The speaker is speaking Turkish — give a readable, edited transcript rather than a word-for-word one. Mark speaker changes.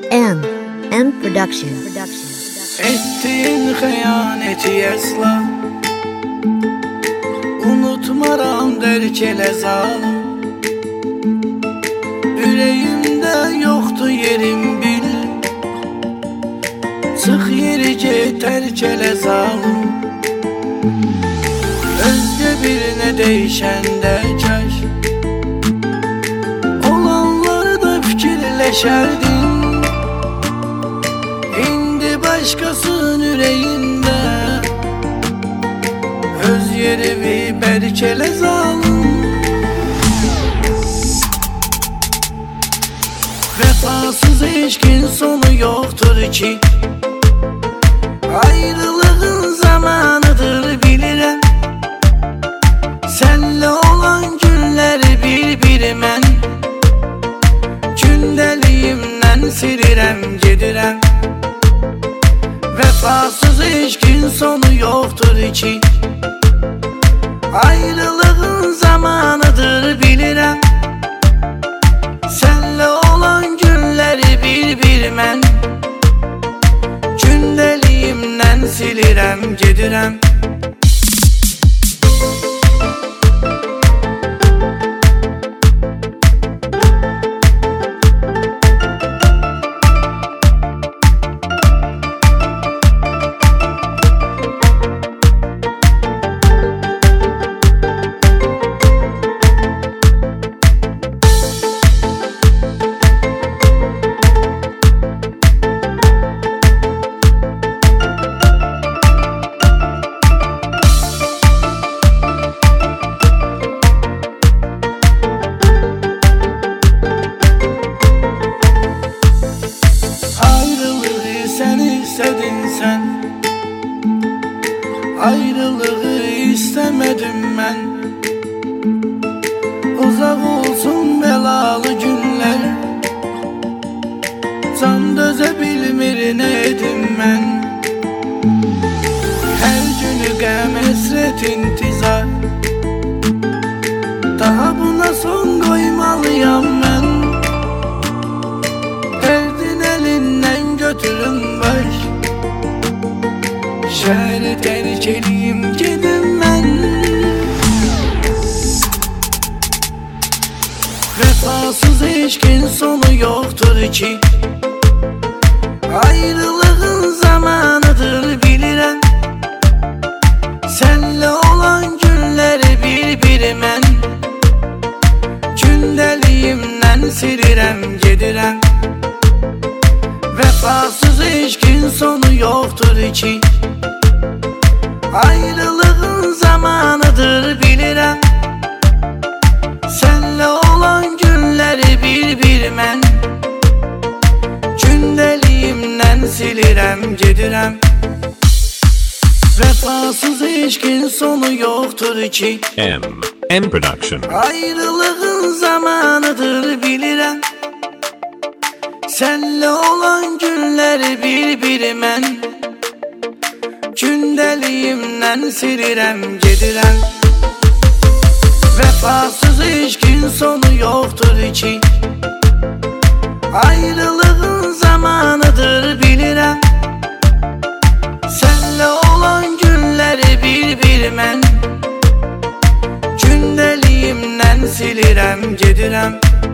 Speaker 1: M Production.
Speaker 2: Ettiğin hıyaneti esla, unutmaram derkele zalim. Yüreğimde yoktu yerim bil, çık yerice terkele zalim. Özge birine değişende kaş, olanlarda fikirleşerdim. İndi başkasının yüreğinde, öz yerimi berkele zalim. Vefasız ilişkin sonu yoktur ki, ayrılığın zamanıdır bilirəm. Senle olan günler bir-birmən, gündəliyimdən silirəm gedirəm. Vefasız ilişkin sonu yoktur ki, ayrılığın zamanıdır bilirəm. Senle olan günleri bir-birmən, gündəliyimdən silirəm gedirəm. Sen ayrılığı istemedim ben. Uzak olsun belalı günler, can döze bilmir ne edim ben. Her günü gəm esret intizar, daha buna son koymalıyam ben. Derdin elinden götürün baş, şehri terk edeyim gidim ben. Vefasız ilişkin sonu yoktur ki, ayrılığın zamanıdır bilirəm. Senle olan günleri bir-birmən, gündəliyimdən silirəm gedirəm. Vefasız ilişkin sonu yoktur ki, ayrılığın zamanıdır bilirəm. Senle olan günleri bir-birmən, gündəliyimdən silirəm gedirəm. Vefasız ilişkin sonu yoktur ki,
Speaker 3: M Production.
Speaker 2: ayrılığın zamanıdır bilirəm. Senle olan günleri bir-birmən, gündəliyimdən silirəm gedirəm. Vefasız ilişkin sonu yoktur ki, ayrılığın zamanıdır bilirəm. Senle olan günleri bir-birmən, gündəliyimdən silirəm gedirəm.